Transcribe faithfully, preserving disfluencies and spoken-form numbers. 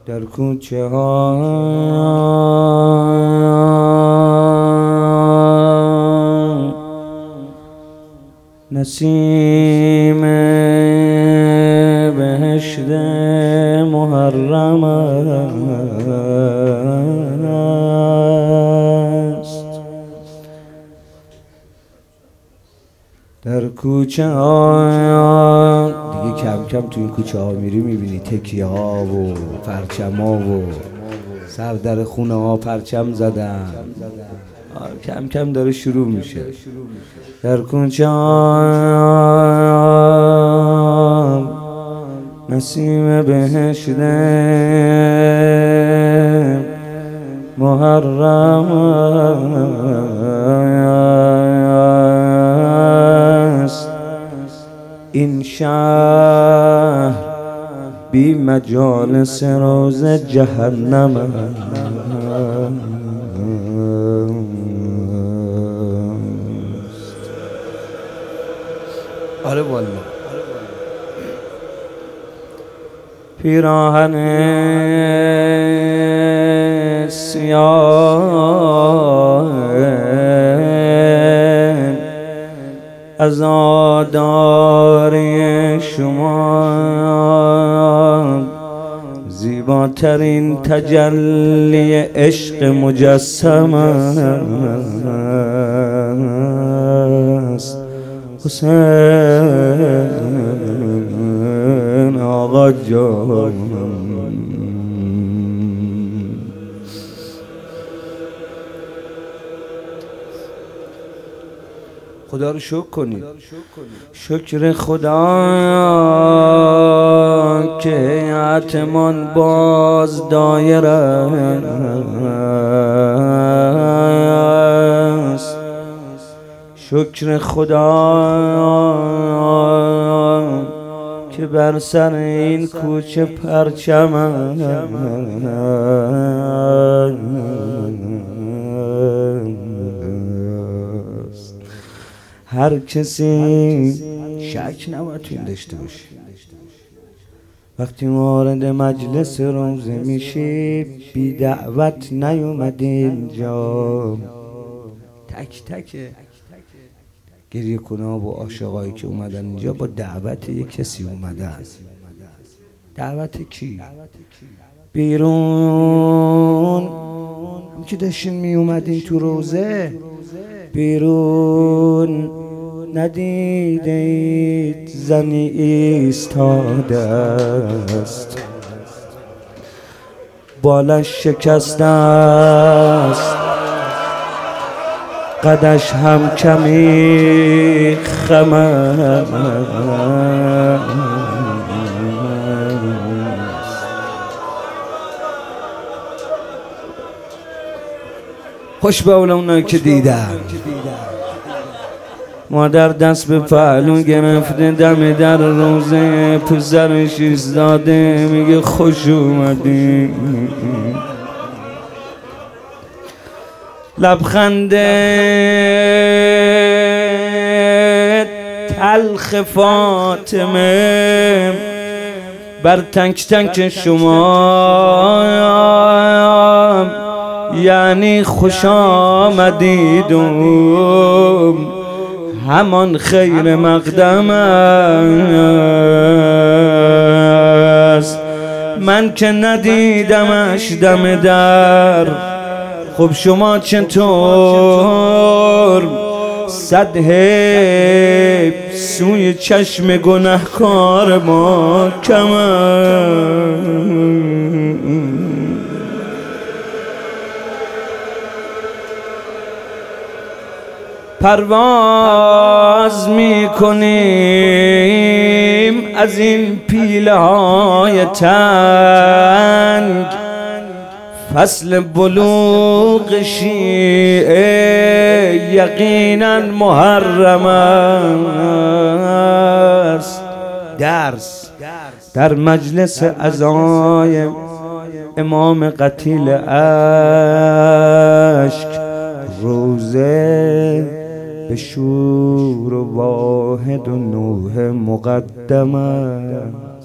در کوچه ها نسیم بهشت محرم است. در کوچه ها دیگه کم کم تو این کوچه ها میری میبینی تکیه ها و پرچم ها و سر در خونه ها پرچم زدن. کم کم داره شروع میشه. در کوچه ها نسیم بهشت محرم است. این شهر بی مجالس روز جهنم است. آره والله. پیراهن سیاه عزاداری شما زیباترین تجلی عشق مجسم است. حسین آقا جان، خدا رو شکر کنید. شکر خدا که هیئتمان باز دایر است. شکر خدا که بر سر این کوچه پرچم است. هر کسی شک نباید تو این داشته باشه. وقتی وارد مجلس روزه میشی بی دعوت نیومدی اینجا. تک تکه گریه کناب و عاشقایی که اومدن اینجا با دعوت یک کسی اومدن. دعوت کی؟ بیرون هم که داشتین می اومدین تو روزه، بیرون ندیدید زنی ایستاده است، بالش شکسته است، قدش هم کمی خم است. خوش به اونایی که دیدن. مادر دست به پهلو گرفته دم در روزه پسرش ایستاده میگه خوش اومدی. لبخند تلخ فاطمه بر تنک تنک شما یعنی خوش آمدید و همان خیر مقدم است. من که ندیدمش دم در، خب شما چطور؟ صد حیف سوی چشم گنهکار ما کم پرواز می کنیم از این پیله های تنگ. فصل بلوغ شیعه یقینا محرم است. درس در مجلس عزای امام قتیل اشک، روزه به شور و واحد و نوح مقدمه.